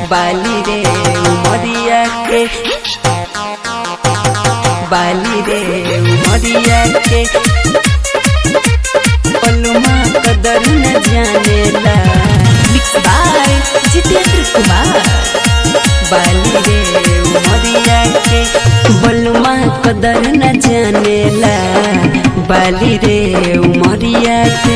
बाली रे उमरिया के, बाली रे उमरिया के बलमा कदर न जानेला। Mix by Jitendra Kumar. बाली रे उमरिया के बलमा कदर न जानेला। बाली रे उमरिया के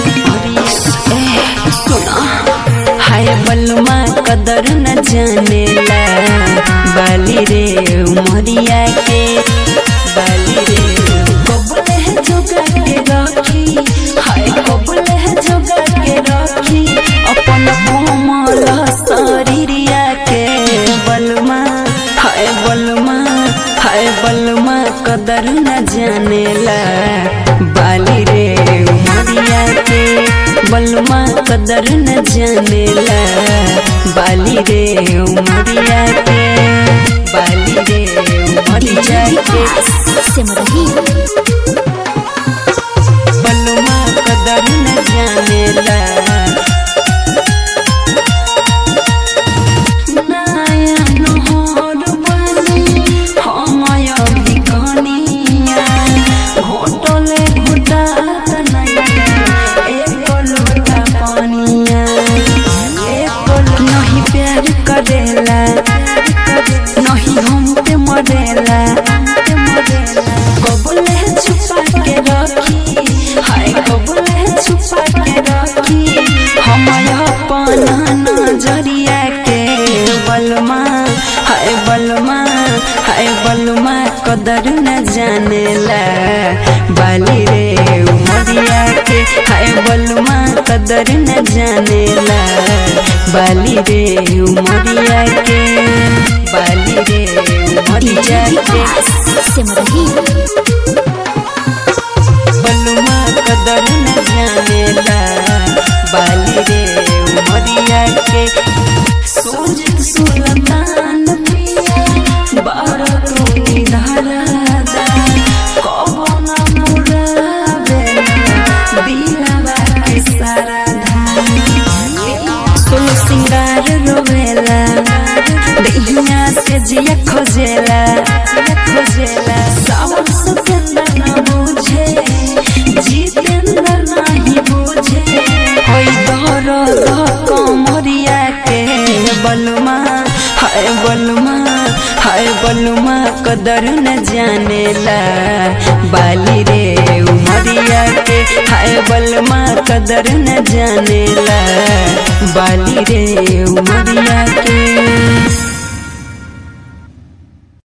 सुना हाय बलमा कदर न जानेला। बाली रे उमरिया के, बाली रे कबले है जोगा के रखी, हाय कबले है जोगा के रखी अपन कोमल शरीरिया के। बलमा हाय बलमा, हाय बलमा कदर न जानेला। बाली रे उमरिया के बलमा कदर न जानेला। बाली रे उमरिया के, बाली रे उमरिया के बलमा कदर न जानेला। नया नहर बनी हमया बिकनिया, घोटले घोटात नैया एक लोटा पानिया। नहीं प्यार करेला, नहीं हम पे मरेला। कबले छुपा के रखी, हाय कबले छुपा के रखी हम अपन नजरिया के। बलमा हाय बलमा, हाय बलमा कदर न जानेला। बाली रे उमरिया के हाय बलमा कदर न जानेला। बाली रे उमरिया के, बाली रे उमरिया के बलमा कदर न जानेला। बाली रे उमरिया के सोच सुल्तान पिया बारा तू निधारादा। कौन मुराबेला दिलवा के सारा धान। सोलो सिंगार रोवेला दहिया से जिया खोजेला, सावन सतेंद्र न बुझे, जितेंद्र नहीं बुझे होई दर्द कमरिया के। बलमा हाय बलमा, हाय बलमा कदर न जानेला। बाली रे उमरिया के हाय बलमा कदर न जानेला। बाली रे उमरिया के।